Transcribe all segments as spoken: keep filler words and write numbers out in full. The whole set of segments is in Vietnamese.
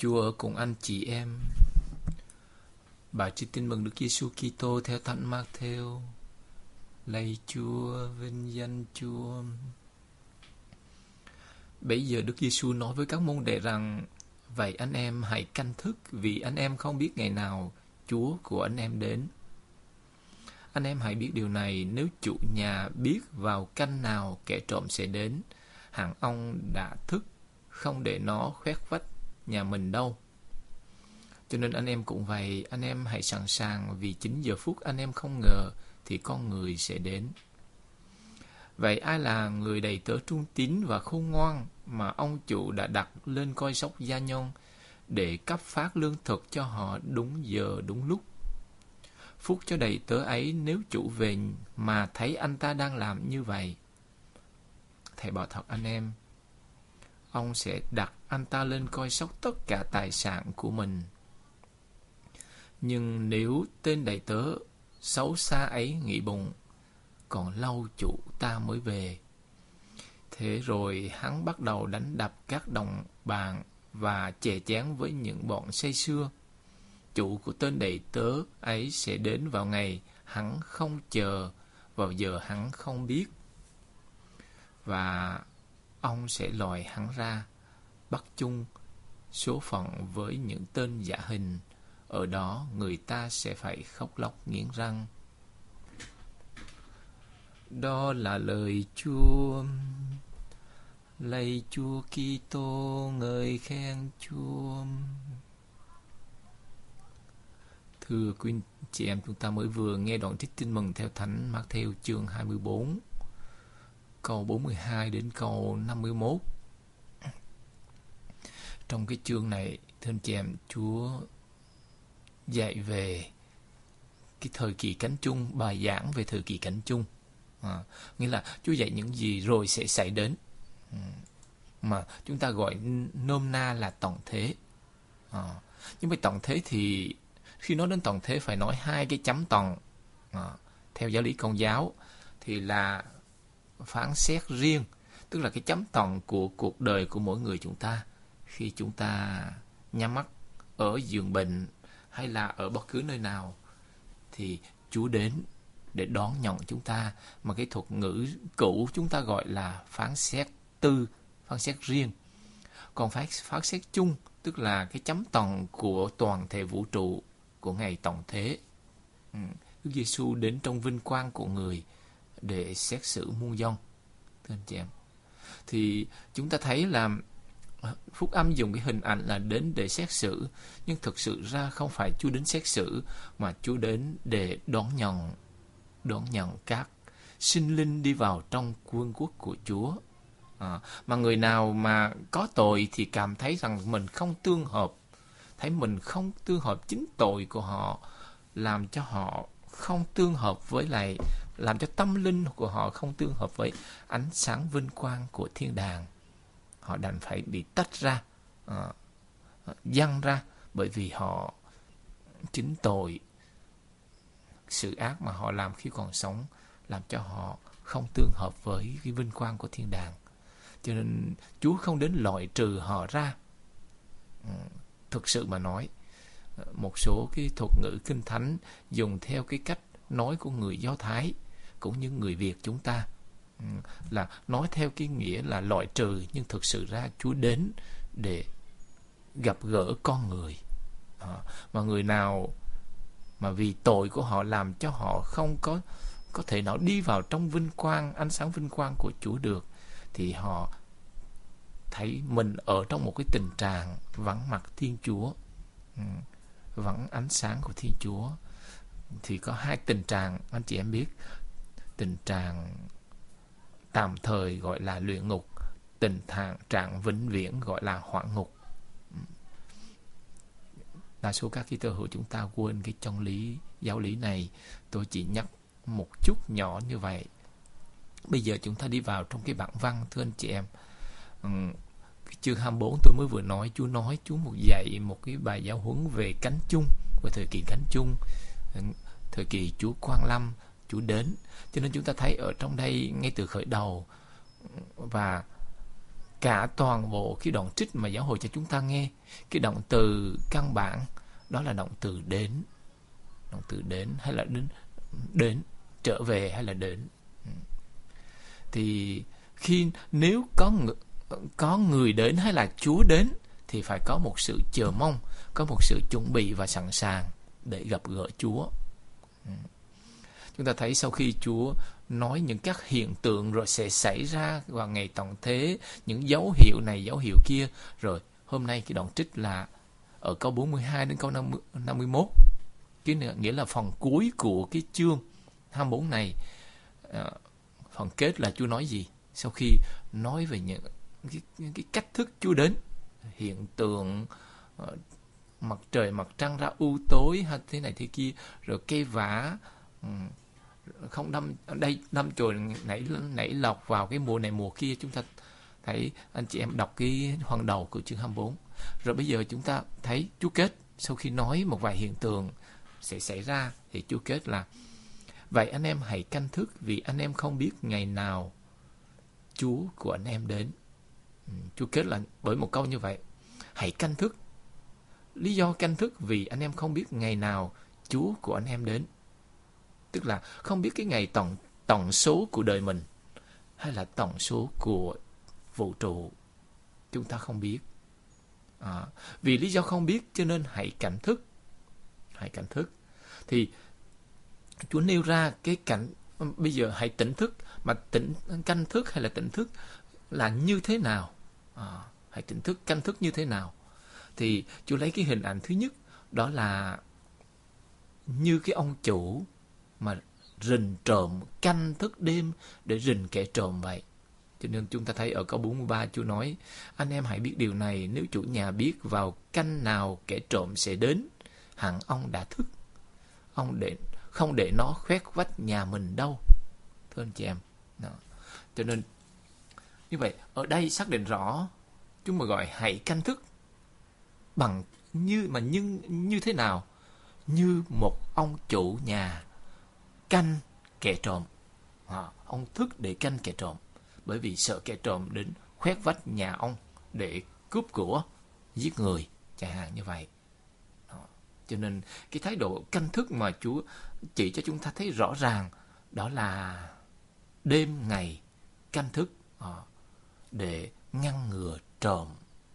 Chúa ở cùng anh chị em. Bài trích tin mừng Đức Giêsu Kitô theo Thánh Mác-thêu. Lạy Chúa, vinh danh Chúa. Bấy giờ Đức Giêsu nói với các môn đệ rằng: vậy anh em hãy canh thức, vì anh em không biết ngày nào Chúa của anh em đến. Anh em hãy biết điều này, nếu chủ nhà biết vào canh nào kẻ trộm sẽ đến, hẳn ông đã thức, không để nó khoét vách nhà mình đâu. Cho nên anh em cũng vậy, anh em hãy sẵn sàng, vì chính giờ phút anh em không ngờ thì con người sẽ đến. Vậy ai là người đầy tớ trung tín và khôn ngoan mà ông chủ đã đặt lên coi sóc gia nhân để cấp phát lương thực cho họ đúng giờ đúng lúc? Phúc cho đầy tớ ấy nếu chủ về mà thấy anh ta đang làm như vậy. Thầy bảo thật anh em, ông sẽ đặt anh ta lên coi sóc tất cả tài sản của mình. Nhưng nếu tên đầy tớ xấu xa ấy nghĩ bụng, còn lâu chủ ta mới về. Thế rồi hắn bắt đầu đánh đập các đồng bạn và chè chén với những bọn say sưa. Chủ của tên đầy tớ ấy sẽ đến vào ngày hắn không chờ, vào giờ hắn không biết. Và ông sẽ lòi hắn ra, bắt chung số phận với những tên giả hình. Ở đó người ta sẽ phải khóc lóc nghiến răng. Đó là lời Chúa. Lạy Chúa Kitô, ngợi khen Chúa. Thưa quý chị em, chúng ta mới vừa nghe đoạn trích tin mừng theo Thánh Mác-thêu chương hai mươi bốn, câu bốn mươi hai đến câu năm mươi mốt. Trong cái chương này, thưa anh chị em, Chúa dạy về cái thời kỳ cánh chung, bài giảng về thời kỳ cánh chung. À, nghĩa là Chúa dạy những gì rồi sẽ xảy đến, ừ, mà chúng ta gọi nôm na là tận thế. À, nhưng mà tận thế thì khi nói đến tận thế phải nói hai cái chấm tận. À, theo giáo lý Công giáo thì là phán xét riêng, tức là cái chấm tận của cuộc đời của mỗi người chúng ta. Khi chúng ta nhắm mắt ở giường bệnh hay là ở bất cứ nơi nào thì Chúa đến để đón nhận chúng ta, mà cái thuật ngữ cũ chúng ta gọi là phán xét tư, phán xét riêng. Còn phán, phán xét chung, tức là cái chấm tận của toàn thể vũ trụ của ngày tận thế. Ừ. Đức Giêsu đến trong vinh quang của người để xét xử muôn dân. Thưa anh chị em, thì chúng ta thấy là Phúc Âm dùng cái hình ảnh là đến để xét xử, nhưng thực sự ra không phải Chúa đến xét xử, mà Chúa đến để đón nhận, đón nhận các sinh linh đi vào trong vương quốc của Chúa. À, mà người nào mà có tội thì cảm thấy rằng mình không tương hợp, thấy mình không tương hợp, chính tội của họ làm cho họ không tương hợp với lại, làm cho tâm linh của họ không tương hợp với ánh sáng vinh quang của thiên đàng. Họ đành phải bị tách ra, uh, văng ra, bởi vì họ chính tội, sự ác mà họ làm khi còn sống làm cho họ không tương hợp với cái vinh quang của thiên đàng. Cho nên Chúa không đến loại trừ họ ra. Uh, thực sự mà nói, một số cái thuật ngữ Kinh Thánh dùng theo cái cách nói của người Do Thái cũng như người Việt chúng ta, là nói theo cái nghĩa là loại trừ, nhưng thực sự ra Chúa đến để gặp gỡ con người. À, mà người nào mà vì tội của họ làm cho họ không có có thể nào đi vào trong vinh quang, ánh sáng vinh quang của Chúa được, thì họ thấy mình ở trong một cái tình trạng vắng mặt Thiên Chúa, vắng ánh sáng của Thiên Chúa. Thì có hai tình trạng anh chị em biết: tình trạng tạm thời gọi là luyện ngục, tình trạng trạng vĩnh viễn gọi là hỏa ngục. Đa số các Kitô hữu chúng ta quên cái chân lý giáo lý này. Tôi chỉ nhắc một chút nhỏ như vậy. Bây giờ chúng ta đi vào trong cái bản văn, thưa anh chị em. Uhm, chương hai mươi bốn tôi mới vừa nói, Chúa nói, Chúa một dạy một cái bài giáo huấn về cánh chung, về thời kỳ cánh chung, thời kỳ Chúa Quang Lâm, Chúa đến. Cho nên chúng ta thấy ở trong đây ngay từ khởi đầu, và cả toàn bộ cái đoạn trích mà giáo hội cho chúng ta nghe, cái động từ căn bản đó là động từ đến. Động từ đến hay là đến, đến trở về hay là đến. Thì khi nếu có người, có người đến hay là Chúa đến thì phải có một sự chờ mong, có một sự chuẩn bị và sẵn sàng để gặp gỡ Chúa. Chúng ta thấy sau khi Chúa nói những các hiện tượng rồi sẽ xảy ra vào ngày tận thế, những dấu hiệu này dấu hiệu kia, rồi hôm nay cái đoạn trích là ở câu bốn mươi hai đến câu năm mươi mốt, cái nghĩa là phần cuối của cái chương hai mươi bốn này. À, phần kết là Chúa nói gì? Sau khi nói về những cái, những cái cách thức Chúa đến, hiện tượng uh, mặt trời mặt trăng ra u tối hay thế này thế kia, rồi cây vả um, không đâm đây đâm chồi nảy nảy lọc vào cái mùa này mùa kia. Chúng ta thấy anh chị em đọc cái phần đầu của chương hai mươi bốn. Rồi bây giờ chúng ta thấy Chúa kết, sau khi nói một vài hiện tượng sẽ xảy ra thì Chúa kết là: vậy anh em hãy canh thức, vì anh em không biết ngày nào Chúa của anh em đến. Ừ, Chúa kết là bởi một câu như vậy: hãy canh thức. Lý do canh thức vì anh em không biết ngày nào Chúa của anh em đến. Tức là không biết cái ngày tổng, tổng số của đời mình hay là tổng số của vũ trụ. Chúng ta không biết. À, vì lý do không biết cho nên hãy cảnh thức. Hãy cảnh thức. Thì Chúa nêu ra cái cảnh, bây giờ hãy tỉnh thức, mà tỉnh canh thức hay là tỉnh thức là như thế nào? À, hãy tỉnh thức, canh thức như thế nào? Thì Chúa lấy cái hình ảnh thứ nhất, đó là như cái ông chủ mà rình trộm, canh thức đêm để rình kẻ trộm vậy. Cho nên chúng ta thấy ở câu bốn mươi ba Chúa nói: anh em hãy biết điều này, nếu chủ nhà biết vào canh nào kẻ trộm sẽ đến, hẳn ông đã thức. Ông để không để nó khoét vách nhà mình đâu. Thưa anh chị em. Đó. Cho nên như vậy, ở đây xác định rõ, chúng mà gọi hãy canh thức bằng như mà nhưng như thế nào? Như một ông chủ nhà canh kẻ trộm. À, ông thức để canh kẻ trộm, bởi vì sợ kẻ trộm đến khoét vách nhà ông để cướp của, giết người, chẳng hạn như vậy. Đó. Cho nên cái thái độ canh thức mà Chúa chỉ cho chúng ta thấy rõ ràng, đó là đêm ngày canh thức à, để ngăn ngừa trộm.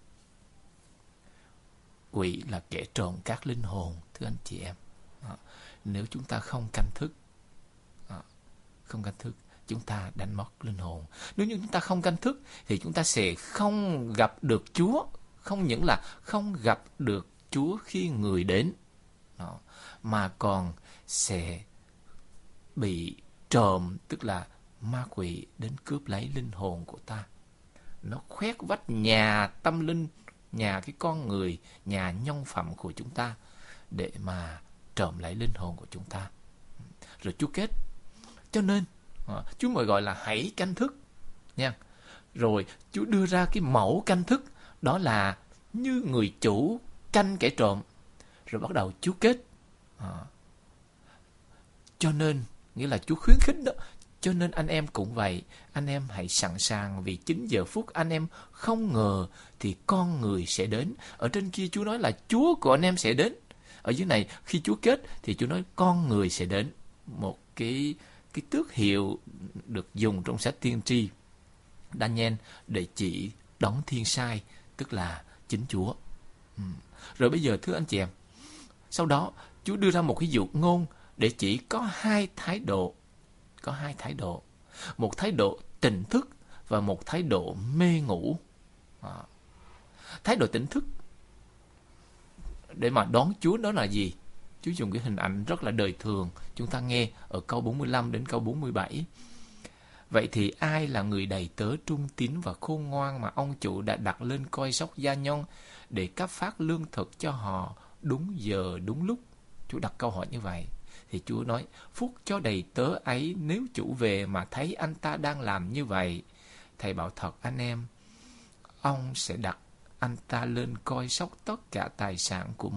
Quỷ là kẻ trộm các linh hồn, thưa anh chị em. À, nếu chúng ta không canh thức, à, không canh thức, chúng ta đánh mất linh hồn. Nếu như chúng ta không canh thức thì chúng ta sẽ không gặp được Chúa. Không những là không gặp được Chúa khi người đến, đó, mà còn sẽ bị trộm, tức là ma quỷ đến cướp lấy linh hồn của ta. Nó khoét vách nhà tâm linh, nhà cái con người, nhà nhân phẩm của chúng ta để mà trộm lấy linh hồn của chúng ta. Rồi Chúa kết. Cho nên Chúa mới gọi là hãy canh thức nha. Rồi Chúa đưa ra cái mẫu canh thức, đó là như người chủ canh kẻ trộm. Rồi bắt đầu Chúa kết. À. Cho nên, nghĩa là Chúa khuyến khích đó. Cho nên anh em cũng vậy. Anh em hãy sẵn sàng, vì chín giờ phút anh em không ngờ thì con người sẽ đến. Ở trên kia Chúa nói là Chúa của anh em sẽ đến. Ở dưới này khi Chúa kết thì Chúa nói con người sẽ đến. Một cái, cái tước hiệu được dùng trong sách tiên tri Daniel để chỉ đón thiên sai, tức là chính Chúa. Ừ. Rồi bây giờ thưa anh chị em, sau đó Chúa đưa ra một cái dụ ngôn để chỉ có hai thái độ. Có hai thái độ. Một thái độ tỉnh thức và một thái độ mê ngủ. À. Thái độ tỉnh thức để mà đón Chúa đó là gì? Chúa dùng cái hình ảnh rất là đời thường. Chúng ta nghe ở câu bốn mươi lăm đến câu bốn mươi bảy. Vậy thì ai là người đầy tớ trung tín và khôn ngoan mà ông chủ đã đặt lên coi sóc gia nhân để cấp phát lương thực cho họ đúng giờ đúng lúc? Chúa đặt câu hỏi như vậy. Thì Chúa nói: phúc cho đầy tớ ấy nếu chủ về mà thấy anh ta đang làm như vậy. Thầy bảo thật anh em, ông sẽ đặt anh ta lên coi sóc tất cả tài sản của mình.